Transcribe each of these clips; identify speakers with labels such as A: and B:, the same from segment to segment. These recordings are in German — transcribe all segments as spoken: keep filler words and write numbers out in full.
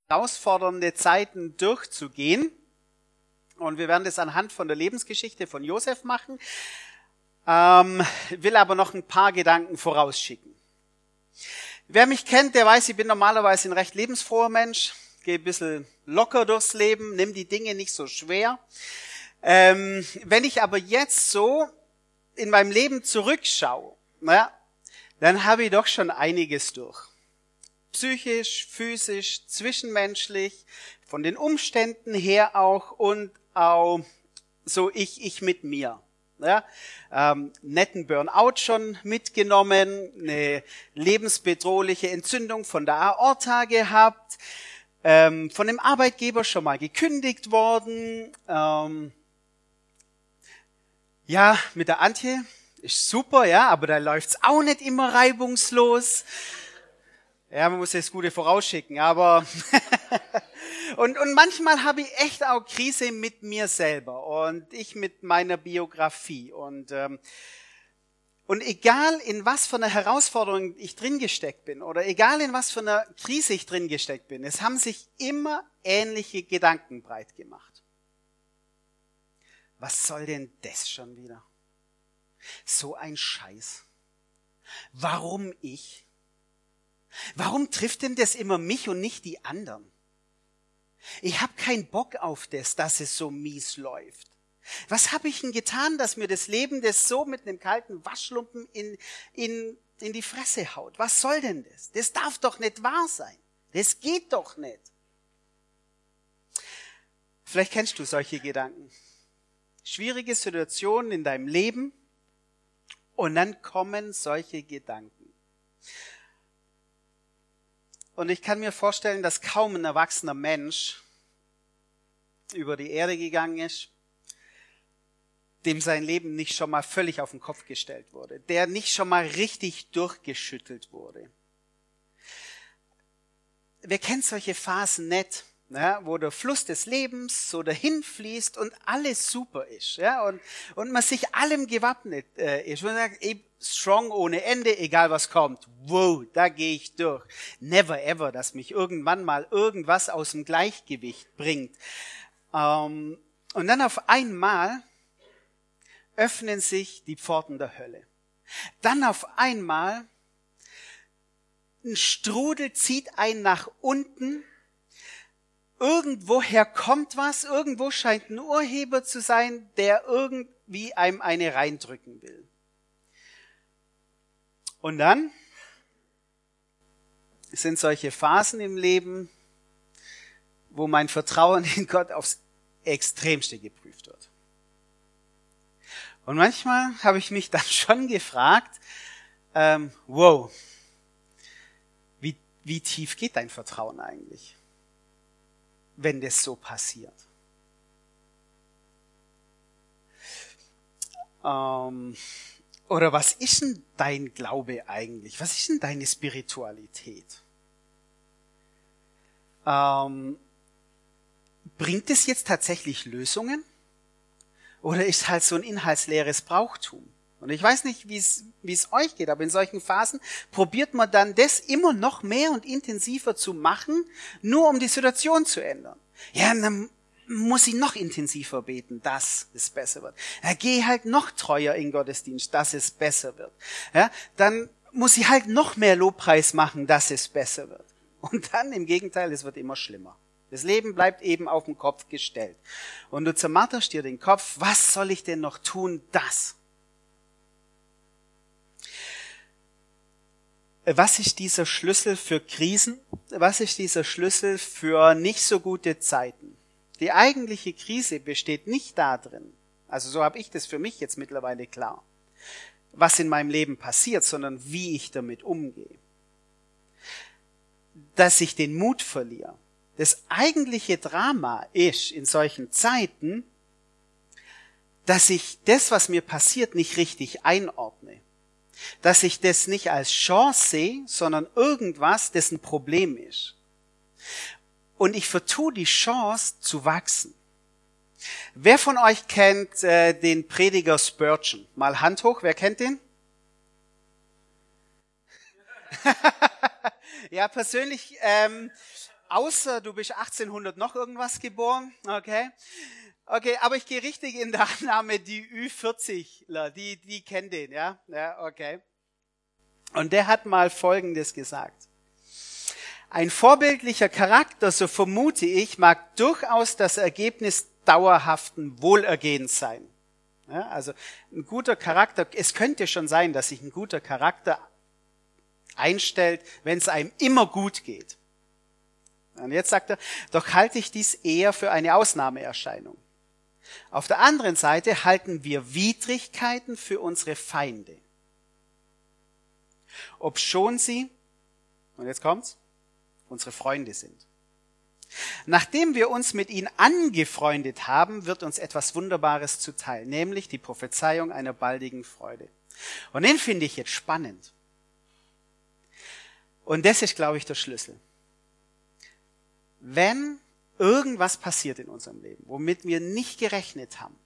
A: herausfordernde Zeiten durchzugehen. Und wir werden das anhand von der Lebensgeschichte von Josef machen. Ähm, will aber noch ein paar Gedanken vorausschicken. Wer mich kennt, der weiß, ich bin normalerweise ein recht lebensfroher Mensch. Gehe ein bisschen locker durchs Leben, nimm die Dinge nicht so schwer. Ähm, wenn ich aber jetzt so in meinem Leben zurückschaue, naja, dann habe ich doch schon einiges durch. Psychisch, physisch, zwischenmenschlich, von den Umständen her auch und auch so ich, ich mit mir. Ja, ähm, netten Burnout schon mitgenommen, eine lebensbedrohliche Entzündung von der Aorta gehabt, ähm, von dem Arbeitgeber schon mal gekündigt worden. Ähm, ja, mit der Antje ist super, ja, aber da läuft's auch nicht immer reibungslos. Ja, man muss das Gute vorausschicken, aber und, und manchmal habe ich echt auch Krise mit mir selber und ich mit meiner Biografie. Und, ähm, und egal in was für einer Herausforderung ich drin gesteckt bin oder egal in was für einer Krise ich drin gesteckt bin, es haben sich immer ähnliche Gedanken breit gemacht. Was soll denn das schon wieder? So ein Scheiß. Warum ich? Warum trifft denn das immer mich und nicht die anderen? Ich habe keinen Bock auf das, dass es so mies läuft. Was habe ich denn getan, dass mir das Leben das so mit einem kalten Waschlumpen in, in, in die Fresse haut? Was soll denn das? Das darf doch nicht wahr sein. Das geht doch nicht. Vielleicht kennst du solche Gedanken. Schwierige Situationen in deinem Leben und dann kommen solche Gedanken. Und ich kann mir vorstellen, dass kaum ein erwachsener Mensch über die Erde gegangen ist, dem sein Leben nicht schon mal völlig auf den Kopf gestellt wurde, der nicht schon mal richtig durchgeschüttelt wurde. Wer kennt solche Phasen nicht, ja, wo der Fluss des Lebens so dahin fließt und alles super ist, ja, und, und man sich allem gewappnet äh, ist. Man sagt, ey, strong ohne Ende, egal was kommt. Wow, da gehe ich durch. Never ever, dass mich irgendwann mal irgendwas aus dem Gleichgewicht bringt. Ähm, und dann auf einmal öffnen sich die Pforten der Hölle. Dann auf einmal ein Strudel zieht einen nach unten. Irgendwoher kommt was, irgendwo scheint ein Urheber zu sein, der irgendwie einem eine reindrücken will. Und dann sind solche Phasen im Leben, wo mein Vertrauen in Gott aufs Extremste geprüft wird. Und manchmal habe ich mich dann schon gefragt, ähm, wow, wie, wie tief geht dein Vertrauen eigentlich, wenn das so passiert? Ähm, oder was ist denn dein Glaube eigentlich? Was ist denn deine Spiritualität? Ähm, bringt es jetzt tatsächlich Lösungen? Oder ist halt so ein inhaltsleeres Brauchtum? Und ich weiß nicht, wie es wie es euch geht, aber in solchen Phasen probiert man dann das immer noch mehr und intensiver zu machen, nur um die Situation zu ändern. Ja, dann muss ich noch intensiver beten, dass es besser wird. Ja, geh halt noch treuer in Gottesdienst, dass es besser wird. Ja, dann muss ich halt noch mehr Lobpreis machen, dass es besser wird. Und dann im Gegenteil, es wird immer schlimmer. Das Leben bleibt eben auf den Kopf gestellt. Und du zermarterst dir den Kopf, was soll ich denn noch tun, das? Was ist dieser Schlüssel für Krisen? Was ist dieser Schlüssel für nicht so gute Zeiten? Die eigentliche Krise besteht nicht darin, also so habe ich das für mich jetzt mittlerweile klar, was in meinem Leben passiert, sondern wie ich damit umgehe. Dass ich den Mut verliere. Das eigentliche Drama ist in solchen Zeiten, dass ich das, was mir passiert, nicht richtig einordne. Dass ich das nicht als Chance sehe, sondern irgendwas, das ein Problem ist. Und ich vertue die Chance zu wachsen. Wer von euch kennt äh, den Prediger Spurgeon? Mal Hand hoch, wer kennt den? Ja, persönlich ähm, Außer du bist achtzehnhundert noch irgendwas geboren, okay? Okay, aber ich gehe richtig in der Annahme, die Ü vierzigler, die, die kennen den, ja? Ja, okay. Und der hat mal Folgendes gesagt. Ein vorbildlicher Charakter, so vermute ich, mag durchaus das Ergebnis dauerhaften Wohlergehens sein. Ja, also ein guter Charakter, es könnte schon sein, dass sich ein guter Charakter einstellt, wenn es einem immer gut geht. Und jetzt sagt er, doch halte ich dies eher für eine Ausnahmeerscheinung. Auf der anderen Seite halten wir Widrigkeiten für unsere Feinde. Obschon sie, und jetzt kommt's, unsere Freunde sind. Nachdem wir uns mit ihnen angefreundet haben, wird uns etwas Wunderbares zuteil, nämlich die Prophezeiung einer baldigen Freude. Und den finde ich jetzt spannend. Und das ist, glaube ich, der Schlüssel. Wenn irgendwas passiert in unserem Leben, womit wir nicht gerechnet haben,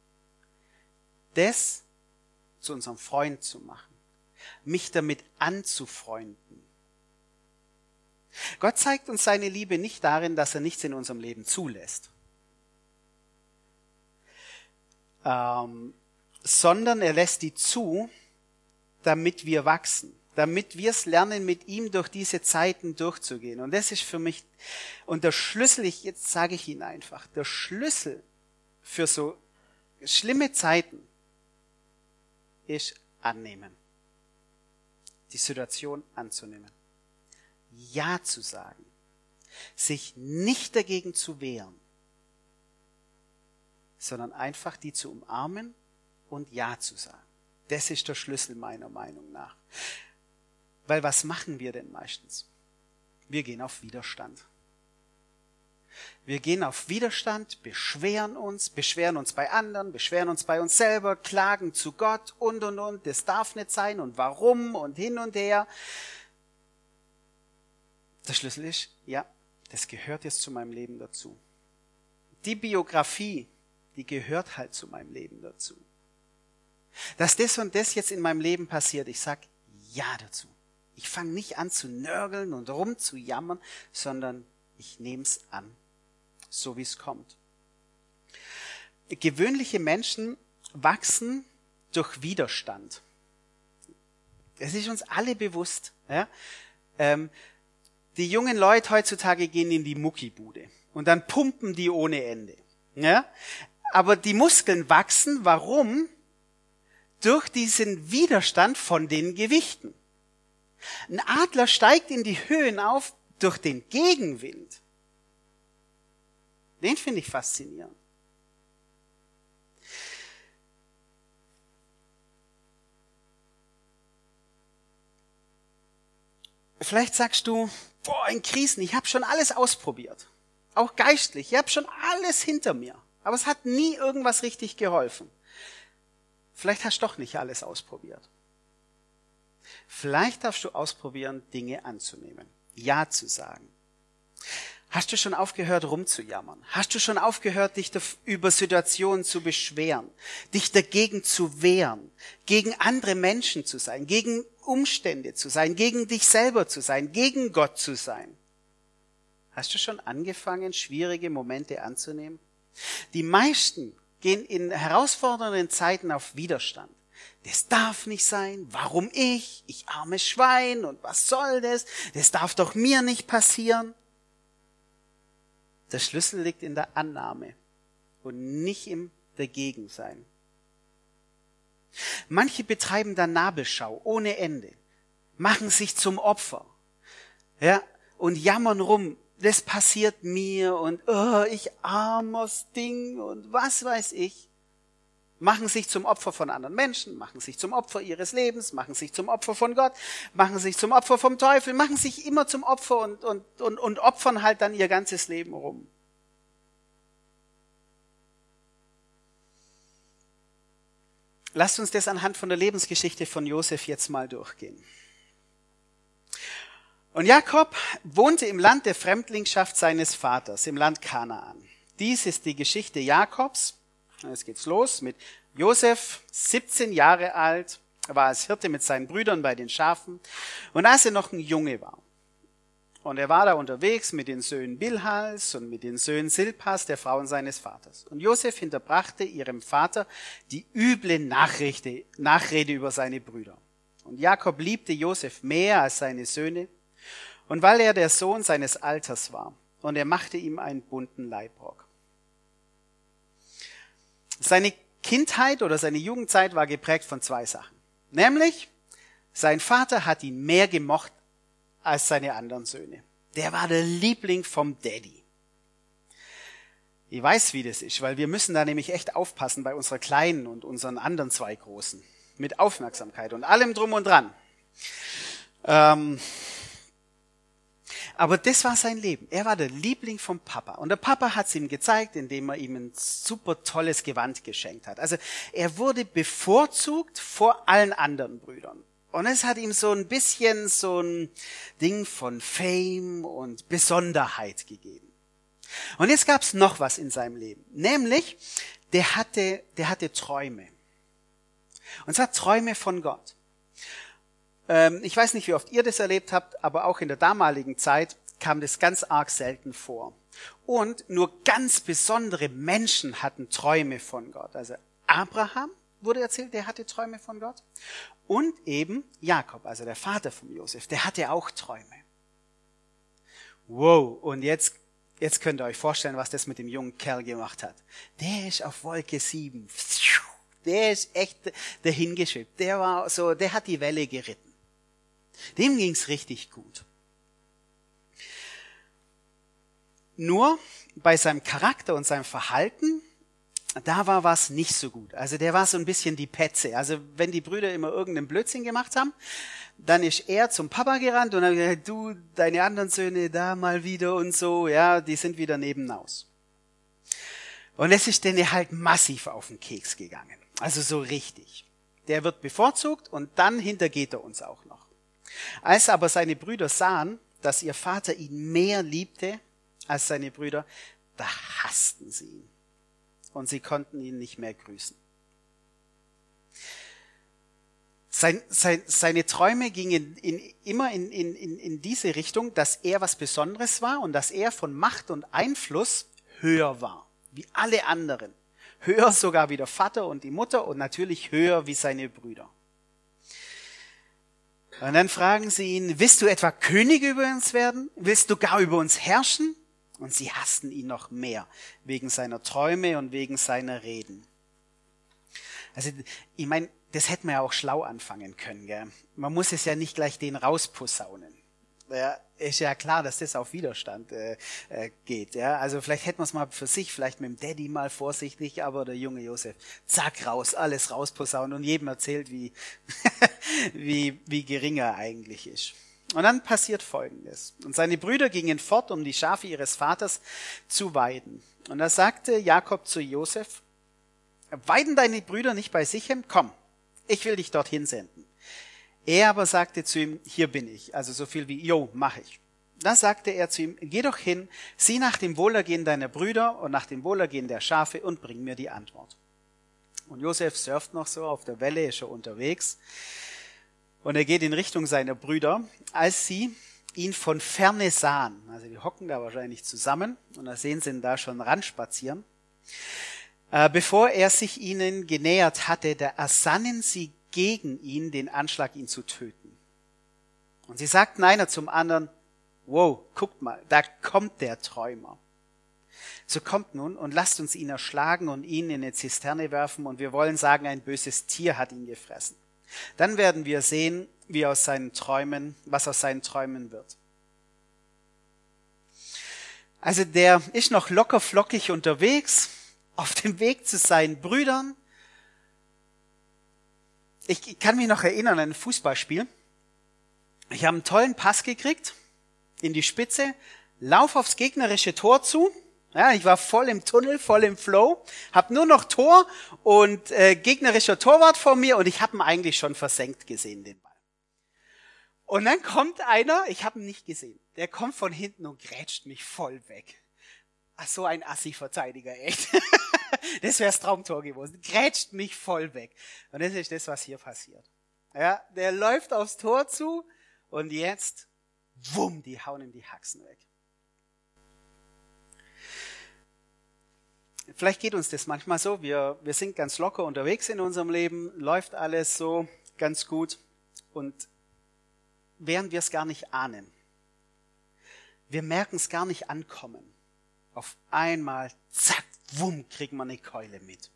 A: das zu unserem Freund zu machen, mich damit anzufreunden. Gott zeigt uns seine Liebe nicht darin, dass er nichts in unserem Leben zulässt, ähm, sondern er lässt die zu, damit wir wachsen, damit wir es lernen, mit ihm durch diese Zeiten durchzugehen. Und das ist für mich, und der Schlüssel, ich, jetzt sage ich Ihnen einfach, der Schlüssel für so schlimme Zeiten ist annehmen. Die Situation anzunehmen. Ja zu sagen. Sich nicht dagegen zu wehren, sondern einfach die zu umarmen und Ja zu sagen. Das ist der Schlüssel meiner Meinung nach. Weil was machen wir denn meistens? Wir gehen auf Widerstand. Wir gehen auf Widerstand, beschweren uns, beschweren uns bei anderen, beschweren uns bei uns selber, klagen zu Gott und, und, und. Das darf nicht sein und warum und hin und her. Der Schlüssel ist, ja, das gehört jetzt zu meinem Leben dazu. Die Biografie, die gehört halt zu meinem Leben dazu. Dass das und das jetzt in meinem Leben passiert, ich sag Ja dazu. Ich fange nicht an zu nörgeln und rumzujammern, sondern ich nehme es an, so wie es kommt. Gewöhnliche Menschen wachsen durch Widerstand. Das ist uns alle bewusst. Ja? Ähm, die jungen Leute heutzutage gehen in die Muckibude und dann pumpen die ohne Ende. Ja? Aber die Muskeln wachsen, warum? Durch diesen Widerstand von den Gewichten. Ein Adler steigt in die Höhen auf durch den Gegenwind. Den finde ich faszinierend. Vielleicht sagst du, boah, in Krisen, ich habe schon alles ausprobiert. Auch geistlich, ich habe schon alles hinter mir. Aber es hat nie irgendwas richtig geholfen. Vielleicht hast du doch nicht alles ausprobiert. Vielleicht darfst du ausprobieren, Dinge anzunehmen. Ja zu sagen. Hast du schon aufgehört, rumzujammern? Hast du schon aufgehört, dich über Situationen zu beschweren? Dich dagegen zu wehren? Gegen andere Menschen zu sein? Gegen Umstände zu sein? Gegen dich selber zu sein? Gegen Gott zu sein? Hast du schon angefangen, schwierige Momente anzunehmen? Die meisten gehen in herausfordernden Zeiten auf Widerstand. Das darf nicht sein. Warum ich? Ich armes Schwein. Und was soll das? Das darf doch mir nicht passieren. Der Schlüssel liegt in der Annahme und nicht im Dagegensein. Manche betreiben da Nabelschau ohne Ende, machen sich zum Opfer, ja, und jammern rum. Das passiert mir und oh, ich armes Ding und was weiß ich. Machen sich zum Opfer von anderen Menschen, machen sich zum Opfer ihres Lebens, machen sich zum Opfer von Gott, machen sich zum Opfer vom Teufel, machen sich immer zum Opfer und, und, und, und opfern halt dann ihr ganzes Leben rum. Lasst uns das anhand von der Lebensgeschichte von Josef jetzt mal durchgehen. Und Jakob wohnte im Land der Fremdlingschaft seines Vaters, im Land Kanaan. Dies ist die Geschichte Jakobs. Jetzt geht's los mit Josef, siebzehn Jahre alt, war als Hirte mit seinen Brüdern bei den Schafen. Und als er noch ein Junge war Und er war da unterwegs mit den Söhnen Bilhas und mit den Söhnen Silpas, der Frauen seines Vaters. Und Josef hinterbrachte ihrem Vater die üble Nachrede, Nachrede über seine Brüder. Und Jakob liebte Josef mehr als seine Söhne, und weil er der Sohn seines Alters war, und er machte ihm einen bunten Leibrock. Seine Kindheit oder seine Jugendzeit war geprägt von zwei Sachen. Nämlich, sein Vater hat ihn mehr gemocht als seine anderen Söhne. Der war der Liebling vom Daddy. Ich weiß, wie das ist, weil wir müssen da nämlich echt aufpassen bei unserer Kleinen und unseren anderen zwei Großen. Mit Aufmerksamkeit und allem drum und dran. Ähm, aber das war sein Leben. Er war der Liebling vom Papa. Und der Papa hat es ihm gezeigt, indem er ihm ein super tolles Gewand geschenkt hat. Also er wurde bevorzugt vor allen anderen Brüdern. Und es hat ihm so ein bisschen so ein Ding von Fame und Besonderheit gegeben. Und jetzt gab es noch was in seinem Leben. Nämlich, der hatte, der hatte Träume. Und zwar Träume von Gott. Ähm, ich weiß nicht, wie oft ihr das erlebt habt, aber auch in der damaligen Zeit kam das ganz arg selten vor. Und nur ganz besondere Menschen hatten Träume von Gott. Also Abraham wurde erzählt, der hatte Träume von Gott. Und eben Jakob, also der Vater von Josef, der hatte auch Träume. Wow, und jetzt, jetzt könnt ihr euch vorstellen, was das mit dem jungen Kerl gemacht hat. Der ist auf Wolke sieben. Der ist echt dahingeschwebt. Der war so, der hat die Welle geritten. Dem ging's richtig gut. Nur bei seinem Charakter und seinem Verhalten, da war was nicht so gut. Also der war so ein bisschen die Petze. Also wenn die Brüder immer irgendeinen Blödsinn gemacht haben, dann ist er zum Papa gerannt und hat gesagt, du, deine anderen Söhne da mal wieder und so, ja, die sind wieder nebenaus. Und es ist denen halt massiv auf den Keks gegangen. Also so richtig. Der wird bevorzugt und dann hintergeht er uns auch noch. Als aber seine Brüder sahen, dass ihr Vater ihn mehr liebte als seine Brüder, da hassten sie ihn. Und sie konnten ihn nicht mehr grüßen. Sein, sein, seine Träume gingen in, immer in, in, in diese Richtung, dass er was Besonderes war und dass er von Macht und Einfluss höher war, wie alle anderen. Höher sogar wie der Vater und die Mutter und natürlich höher wie seine Brüder. Und dann fragen sie ihn, willst du etwa König über uns werden? Willst du gar über uns herrschen? Und sie hassten ihn noch mehr, wegen seiner Träume und wegen seiner Reden. Also, ich meine, das hätte man ja auch schlau anfangen können, gell? Man muss es ja nicht gleich den rausposaunen. Ja, ist ja klar, dass das auf Widerstand äh, äh, geht. Ja? Also vielleicht hätten wir es mal für sich, vielleicht mit dem Daddy mal vorsichtig, aber der junge Josef, zack, raus, alles rausposaunen und jedem erzählt, wie, wie, wie gering er eigentlich ist. Und dann passiert Folgendes. Und seine Brüder gingen fort, um die Schafe ihres Vaters zu weiden. Und da sagte Jakob zu Josef, weiden deine Brüder nicht bei Sichem? Komm, ich will dich dorthin senden. Er aber sagte zu ihm, hier bin ich. Also so viel wie, jo, mach ich. Da sagte er zu ihm, geh doch hin, sieh nach dem Wohlergehen deiner Brüder und nach dem Wohlergehen der Schafe und bring mir die Antwort. Und Josef surft noch so auf der Welle, ist schon unterwegs. Und er geht in Richtung seiner Brüder, als sie ihn von Ferne sahen. Also die hocken da wahrscheinlich zusammen und da sehen sie ihn da schon ranspazieren. Äh, bevor er sich ihnen genähert hatte, da ersannen sie gegen ihn den Anschlag, ihn zu töten. Und sie sagten einer zum anderen, wow, guckt mal, da kommt der Träumer. So kommt nun und lasst uns ihn erschlagen und ihn in eine Zisterne werfen und wir wollen sagen, ein böses Tier hat ihn gefressen. Dann werden wir sehen, wie aus seinen Träumen, was aus seinen Träumen wird. Also der ist noch locker flockig unterwegs, auf dem Weg zu seinen Brüdern. Ich kann mich noch erinnern an ein Fußballspiel. Ich habe einen tollen Pass gekriegt in die Spitze, lauf aufs gegnerische Tor zu. Ja, ich war voll im Tunnel, voll im Flow, habe nur noch Tor und äh, gegnerischer Torwart vor mir und ich habe ihn eigentlich schon versenkt gesehen, den Ball. Und dann kommt einer, ich habe ihn nicht gesehen, der kommt von hinten und grätscht mich voll weg. Ach, so ein Assi-Verteidiger, echt. Das wäre das Traumtor gewesen. Grätscht mich voll weg. Und das ist das, was hier passiert. Ja, der läuft aufs Tor zu und jetzt, wumm, die hauen ihm die Haxen weg. Vielleicht geht uns das manchmal so, wir, wir sind ganz locker unterwegs in unserem Leben, läuft alles so ganz gut und während wir es gar nicht ahnen, wir merken es gar nicht ankommen, auf einmal, zack, wumm, kriegen wir eine Keule mit.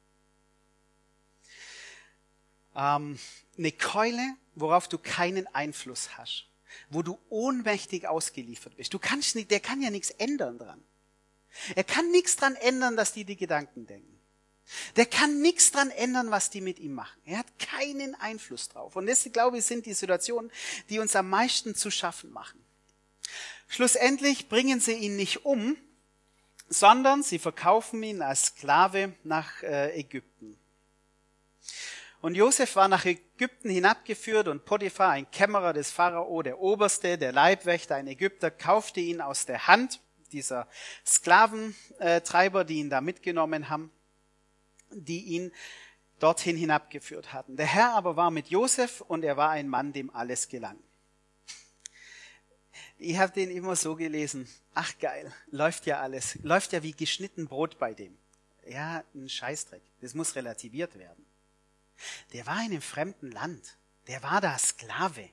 A: Ähm, eine Keule, worauf du keinen Einfluss hast, wo du ohnmächtig ausgeliefert bist. Du kannst nicht, der kann ja nichts ändern dran. Er kann nichts dran ändern, dass die die Gedanken denken. Der kann nichts dran ändern, was die mit ihm machen. Er hat keinen Einfluss drauf. Und das, glaube ich, sind die Situationen, die uns am meisten zu schaffen machen. Schlussendlich bringen sie ihn nicht um, sondern sie verkaufen ihn als Sklave nach äh, Ägypten. Und Josef war nach Ägypten hinabgeführt und Potiphar, ein Kämmerer des Pharao, der Oberste, der Leibwächter, ein Ägypter, kaufte ihn aus der Hand dieser Sklaventreiber, die ihn da mitgenommen haben, die ihn dorthin hinabgeführt hatten. Der Herr aber war mit Josef und er war ein Mann, dem alles gelang. Ich habe den immer so gelesen, ach geil, läuft ja alles, läuft ja wie geschnitten Brot bei dem. Ja, ein Scheißdreck, das muss relativiert werden. Der war in einem fremden Land, der war da Sklave.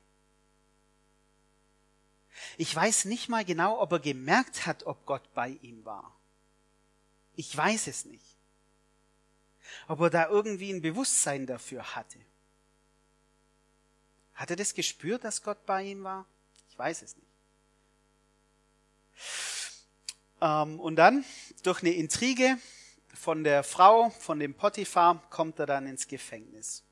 A: Ich weiß nicht mal genau, ob er gemerkt hat, ob Gott bei ihm war. Ich weiß es nicht. Ob er da irgendwie ein Bewusstsein dafür hatte. Hat er das gespürt, dass Gott bei ihm war? Ich weiß es nicht. Ähm, und dann, durch eine Intrige von der Frau, von dem Potiphar, kommt er dann ins Gefängnis.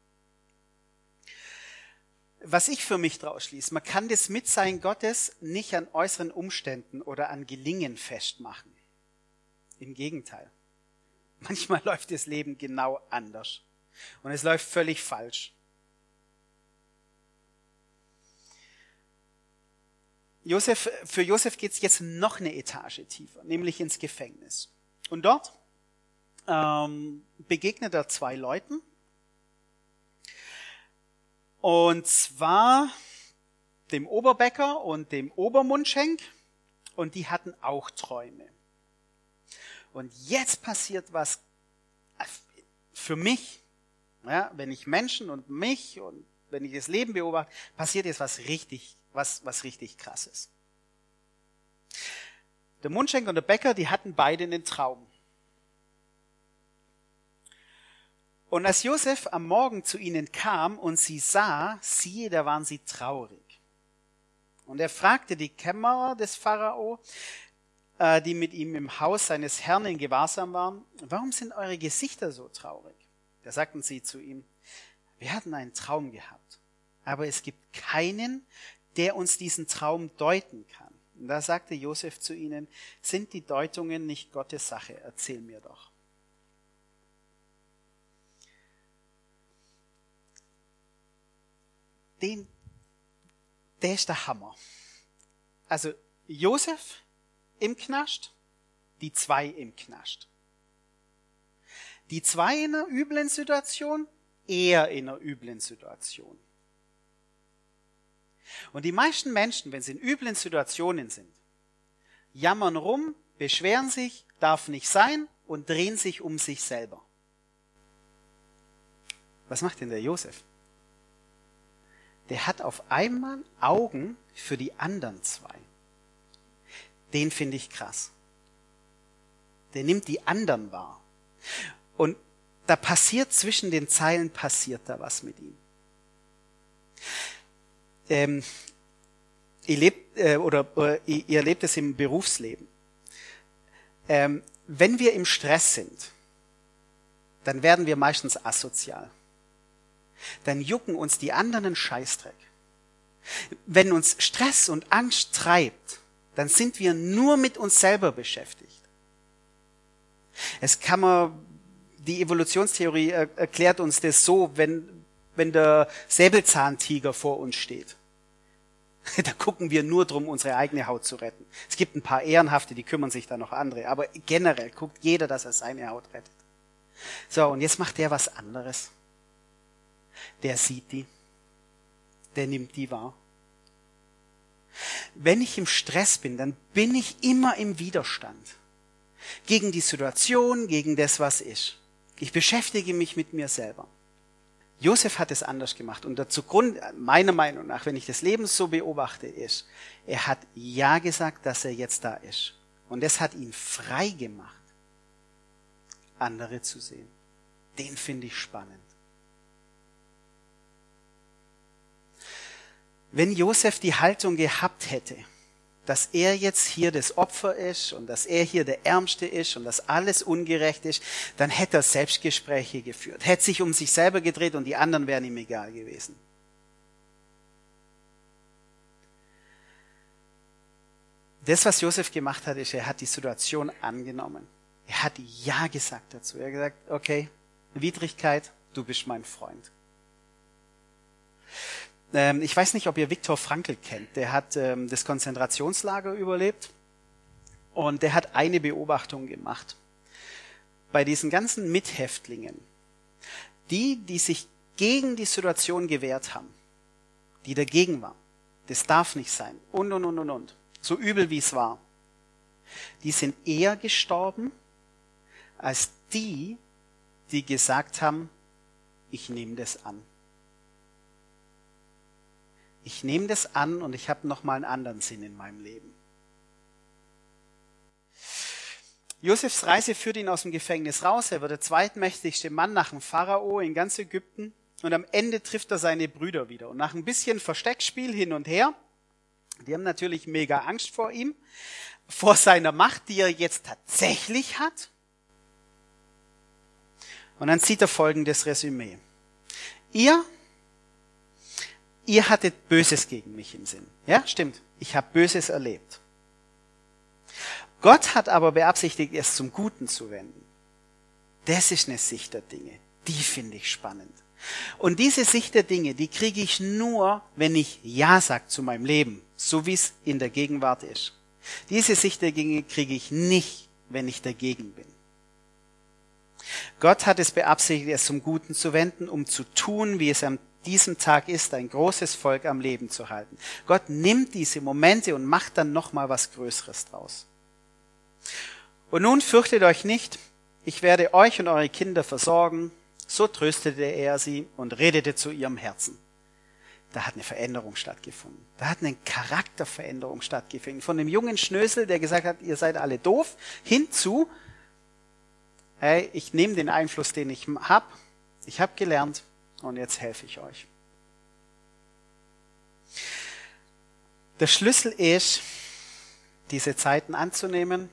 A: Was ich für mich daraus schließe, man kann das Mitsein Gottes nicht an äußeren Umständen oder an Gelingen festmachen. Im Gegenteil. Manchmal läuft das Leben genau anders. Und es läuft völlig falsch. Josef, für Josef geht es jetzt noch eine Etage tiefer, nämlich ins Gefängnis. Und dort ähm, begegnet er zwei Leuten. Und zwar dem Oberbäcker und dem Obermundschenk. Und die hatten auch Träume. Und jetzt passiert was für mich, ja, wenn ich Menschen und mich und wenn ich das Leben beobachte, passiert jetzt was richtig, was, was richtig krasses. Der Mundschenk und der Bäcker, die hatten beide einen Traum. Und als Josef am Morgen zu ihnen kam und sie sah, siehe, da waren sie traurig. Und er fragte die Kämmerer des Pharao, äh, die mit ihm im Haus seines Herrn in Gewahrsam waren, warum sind eure Gesichter so traurig? Da sagten sie zu ihm, wir hatten einen Traum gehabt, aber es gibt keinen, der uns diesen Traum deuten kann. Und da sagte Josef zu ihnen, sind die Deutungen nicht Gottes Sache? Erzähl mir doch. Den, der ist der Hammer. Also Josef im Knast, die zwei im Knast. Die zwei in einer üblen Situation, er in einer üblen Situation. Und die meisten Menschen, wenn sie in üblen Situationen sind, jammern rum, beschweren sich, darf nicht sein und drehen sich um sich selber. Was macht denn der Josef? Der hat auf einmal Augen für die anderen zwei. Den finde ich krass. Der nimmt die anderen wahr. Und da passiert zwischen den Zeilen, passiert da was mit ihm. Ähm, ihr lebt, äh, oder, oder ihr erlebt es im Berufsleben. Ähm, wenn wir im Stress sind, dann werden wir meistens asozial. Dann jucken uns die anderen einen Scheißdreck. Wenn uns Stress und Angst treibt, dann sind wir nur mit uns selber beschäftigt. Es kann man, die Evolutionstheorie erklärt uns das so, wenn, wenn der Säbelzahntiger vor uns steht. Da gucken wir nur drum, unsere eigene Haut zu retten. Es gibt ein paar Ehrenhafte, die kümmern sich da noch andere, aber generell guckt jeder, dass er seine Haut rettet. So, und jetzt macht der was anderes. Der sieht die, der nimmt die wahr. Wenn ich im Stress bin, dann bin ich immer im Widerstand. Gegen die Situation, gegen das, was ist. Ich beschäftige mich mit mir selber. Josef hat es anders gemacht und dazu Grund, meiner Meinung nach, wenn ich das Leben so beobachte, ist, er hat ja gesagt, dass er jetzt da ist. Und das hat ihn frei gemacht, andere zu sehen. Den finde ich spannend. Wenn Josef die Haltung gehabt hätte, dass er jetzt hier das Opfer ist und dass er hier der Ärmste ist und dass alles ungerecht ist, dann hätte er Selbstgespräche geführt, hätte sich um sich selber gedreht und die anderen wären ihm egal gewesen. Das, was Josef gemacht hat, ist, er hat die Situation angenommen. Er hat Ja gesagt dazu. Er hat gesagt, okay, Widrigkeit, du bist mein Freund. Ich weiß nicht, ob ihr Viktor Frankl kennt. Der hat ähm, das Konzentrationslager überlebt und der hat eine Beobachtung gemacht. Bei diesen ganzen Mithäftlingen, die, die sich gegen die Situation gewehrt haben, die dagegen waren, das darf nicht sein und, und, und, und, und, so übel wie es war, die sind eher gestorben als die, die gesagt haben, ich nehme das an. Ich nehme das an und ich habe nochmal einen anderen Sinn in meinem Leben. Josefs Reise führt ihn aus dem Gefängnis raus. Er wird der zweitmächtigste Mann nach dem Pharao in ganz Ägypten. Und am Ende trifft er seine Brüder wieder. Und nach ein bisschen Versteckspiel hin und her, die haben natürlich mega Angst vor ihm, vor seiner Macht, die er jetzt tatsächlich hat. Und dann zieht er folgendes Resümee. Ihr Ihr hattet Böses gegen mich im Sinn. Ja, stimmt. Ich habe Böses erlebt. Gott hat aber beabsichtigt, es zum Guten zu wenden. Das ist eine Sicht der Dinge. Die finde ich spannend. Und diese Sicht der Dinge, die kriege ich nur, wenn ich Ja sage zu meinem Leben, so wie es in der Gegenwart ist. Diese Sicht der Dinge kriege ich nicht, wenn ich dagegen bin. Gott hat es beabsichtigt, es zum Guten zu wenden, um zu tun, wie es am diesem Tag ist, ein großes Volk am Leben zu halten. Gott nimmt diese Momente und macht dann nochmal was Größeres draus. Und nun fürchtet euch nicht, ich werde euch und eure Kinder versorgen. So tröstete er sie und redete zu ihrem Herzen. Da hat eine Veränderung stattgefunden. Da hat eine Charakterveränderung stattgefunden. Von dem jungen Schnösel, der gesagt hat, ihr seid alle doof, hinzu, hey, ich nehme den Einfluss, den ich habe. Ich habe gelernt. Und jetzt helfe ich euch. Der Schlüssel ist, diese Zeiten anzunehmen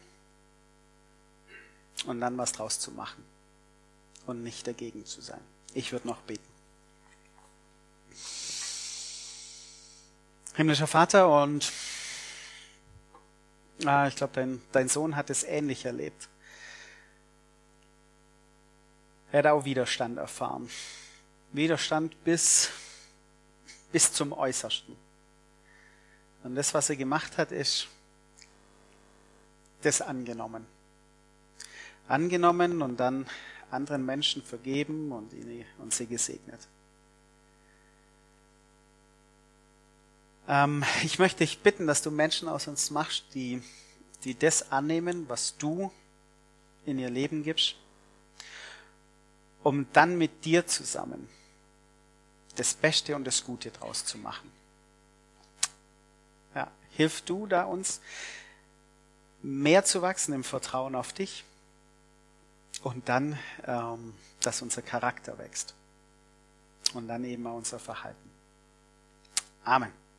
A: und dann was draus zu machen und nicht dagegen zu sein. Ich würde noch beten. Himmlischer Vater, und ah, ich glaube, dein, dein Sohn hat es ähnlich erlebt. Er hat auch Widerstand erfahren. Widerstand bis, bis zum Äußersten. Und das, was er gemacht hat, ist das angenommen. Angenommen und dann anderen Menschen vergeben und, ihn, und sie gesegnet. Ähm, ich möchte dich bitten, dass du Menschen aus uns machst, die, die das annehmen, was du in ihr Leben gibst, um dann mit dir zusammen das Beste und das Gute draus zu machen. Ja, hilf du da uns, mehr zu wachsen im Vertrauen auf dich und dann, ähm, dass unser Charakter wächst und dann eben auch unser Verhalten. Amen.